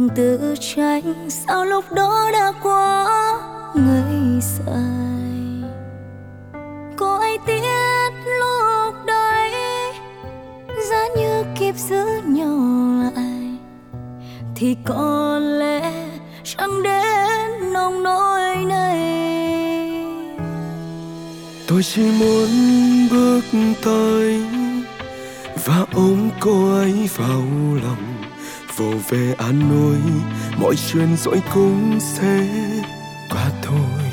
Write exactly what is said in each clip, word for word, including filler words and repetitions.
lòng tự trách, sao lúc đó đã quá ngây dài. Có ai tiếc lúc đấy, giá như kịp giữ nhau lại, thì có lẽ chẳng đến nông nỗi này. Tôi chỉ muốn bước tới và ôm cô ấy vào lòng, vỗ về an ủi, mọi chuyện rồi cũng sẽ qua thôi.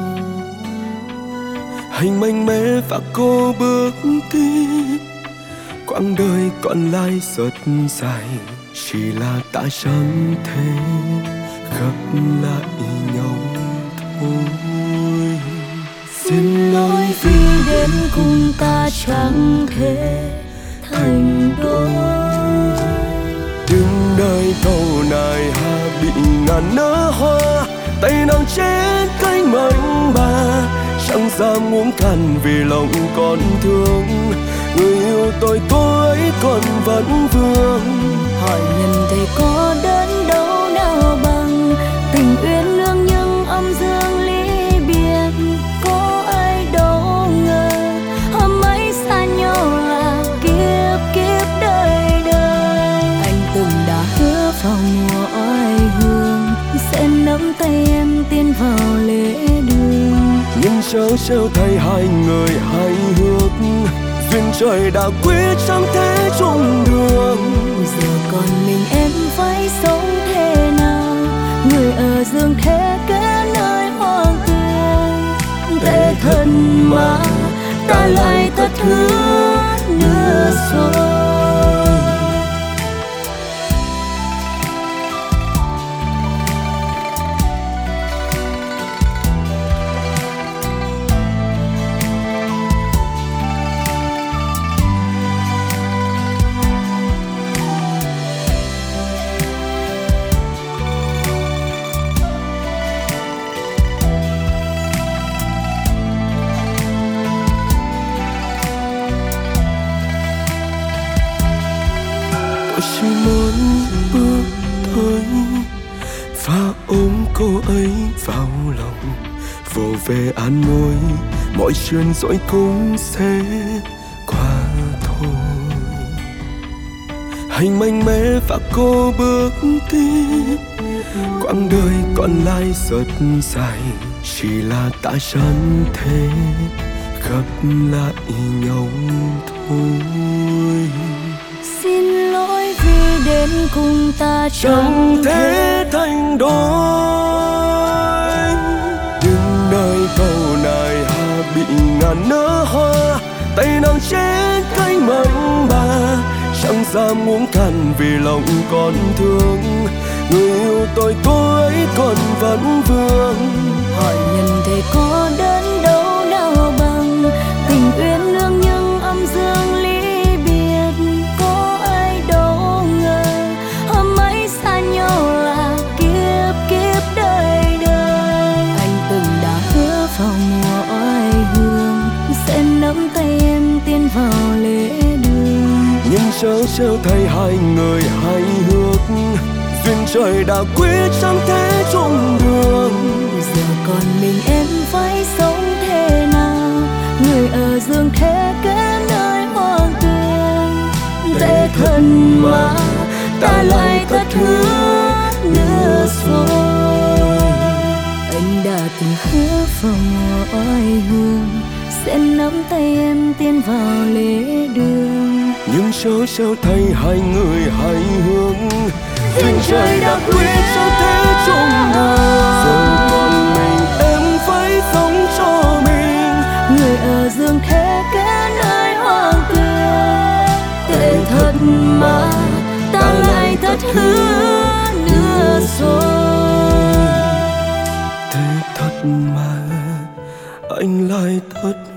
Hành mạnh mẽ và cô bước tiếp, quãng đời còn lại rất dài, chỉ là ta chẳng thể gặp lại nhau thôi. Xin lỗi vì đến cùng ta chẳng thể thành đôi. Đừng đời thâu này hà bị ngàn nở hoa, tay nàng trên cánh mảnh bà, chẳng dám uống cạn vì lòng còn thương. Người yêu tôi cô ấy còn vẫn vương, hỏi nhân thế có đến đâu nào bằng tình uyên ương nhưng âm dương ly biệt. Có ai đâu ngờ hôm ấy xa nhau là kiếp kiếp đời đời. Anh từng đã hứa vào mùa oai hương sẽ nắm tay em tiến vào lễ đường, nhưng chớ trêu thay hai người hài hước, duyên trời đã quyết chẳng thể chung đường. Giờ còn mình em phải sống thế nào, người ở dương thế kẻ nơi hoang tươi. Để thân mà ta lại thất hứa nữa rồi. Chỉ muốn bước tới và ôm cô ấy vào lòng, vỗ về an ủi, mọi chuyện rồi cũng sẽ qua thôi. Hành mạnh mẽ và cô bước tiếp, quãng đời còn lại rất dài, chỉ là ta chẳng thể gặp lại nhau thôi. Xin lỗi vì đến cùng ta chẳng thể thành đôi. Đừng đời thâu này hà bị ngàn nở hoa, tay nàng trên cánh mảnh bà, chẳng dám uống cạn vì lòng còn thương. Người yêu tôi cô ấy còn vẫn vương, hỏi nhân thế có đến đâu nào bằng tình uyên ương nhưng âm dương ly biệt. Có ai đâu ngờ hôm ấy xa nhau là kiếp kiếp đời đời. Anh từng đã hứa vào mùa oai hương sẽ nắm tay em tiến vào lễ đường, nhưng chớ trêu thay hai người hài hước, duyên trời đã quyết chẳng thể chung đường. Giờ còn mình em phải sống thế nào, người ở dương thế kẻ nơi hoang tươi. Để thân mà ta lại thất hứa nữa rồi. Anh đã từng hứa vào mùa oai hương sẽ nắm tay em tiến vào lễ đường, nhưng chớ trêu thay hai người hài hước, duyên trời đã quyết chẳng thể chung đường. Giờ còn mình em phải sống cho mình, người ở dương thế kẻ nơi hoang tươi. Tệ thật mà ta lại thất hứa nữa rồi. Thế thật mà anh lại thất